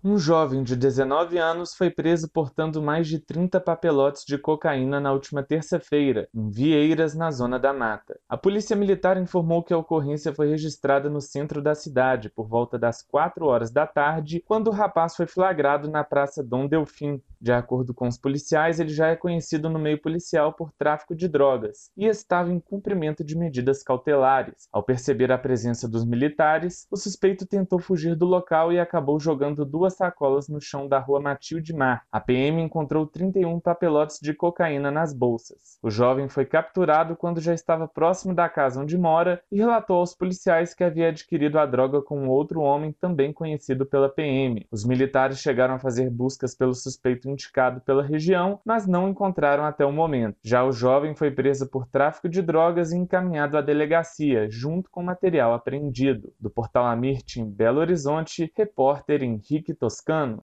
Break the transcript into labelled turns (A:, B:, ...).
A: Um jovem de 19 anos foi preso portando mais de 30 papelotes de cocaína na última terça-feira, em Vieiras, na Zona da Mata. A Polícia Militar informou que a ocorrência foi registrada no centro da cidade, por volta das 4 horas da tarde, quando o rapaz foi flagrado na Praça Dom Delfim. De acordo com os policiais, ele já é conhecido no meio policial por tráfico de drogas e estava em cumprimento de medidas cautelares. Ao perceber a presença dos militares, o suspeito tentou fugir do local e acabou jogando duas sacolas no chão da rua Matilde Mar. A PM encontrou 31 papelotes de cocaína nas bolsas. O jovem foi capturado quando já estava próximo da casa onde mora e relatou aos policiais que havia adquirido a droga com outro homem também conhecido pela PM. Os militares chegaram a fazer buscas pelo suspeito indicado pela região, mas não encontraram até o momento. Já o jovem foi preso por tráfico de drogas e encaminhado à delegacia, junto com material apreendido. Do Portal Amirte, em Belo Horizonte, repórter Henrique Toscano.